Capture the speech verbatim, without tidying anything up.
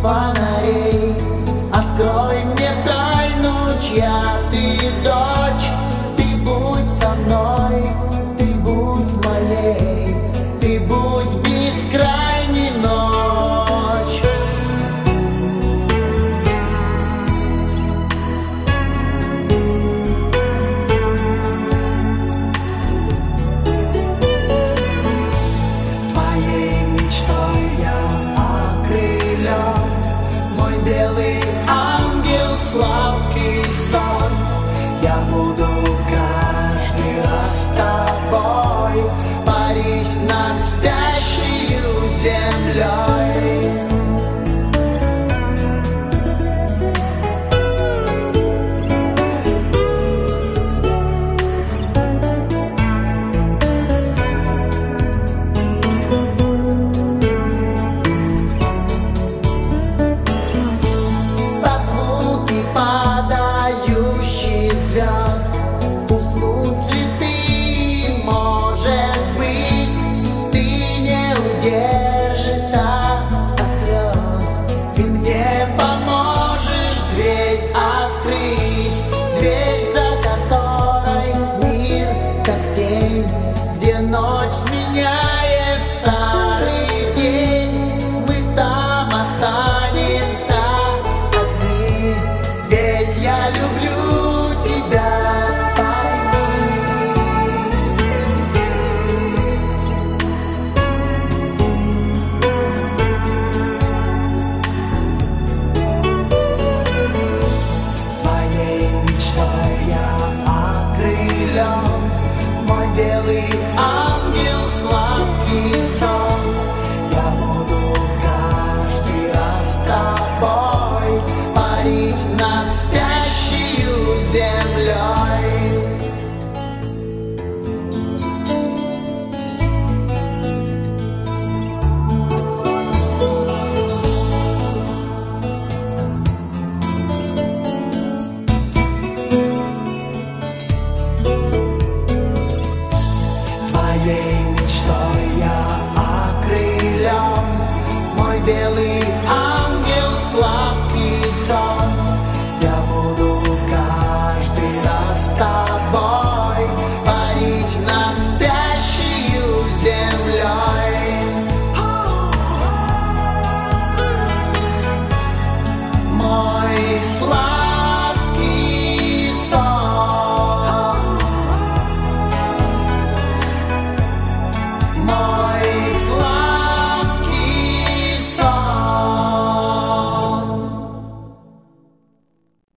фонарей. Открой мне тайну, чья ты дочь. Ты будь со мной, ты будь моей, ты будь бескрайней ночь. Твоей мечтой я окрылен, мой белый ангел, сладкий сон. Я буду каждый раз с тобой парить над спящей землей. Под звуки падающих звезд уснут цветы, может быть, ты не удержишься от слез, и мне поможешь дверь открыть, дверь, за которой мир как тень, где ночь сменяет старый день. Мы там останемся одни, ведь я люблю тебя, пойми. Твоей мечтой я окрылен, мой белый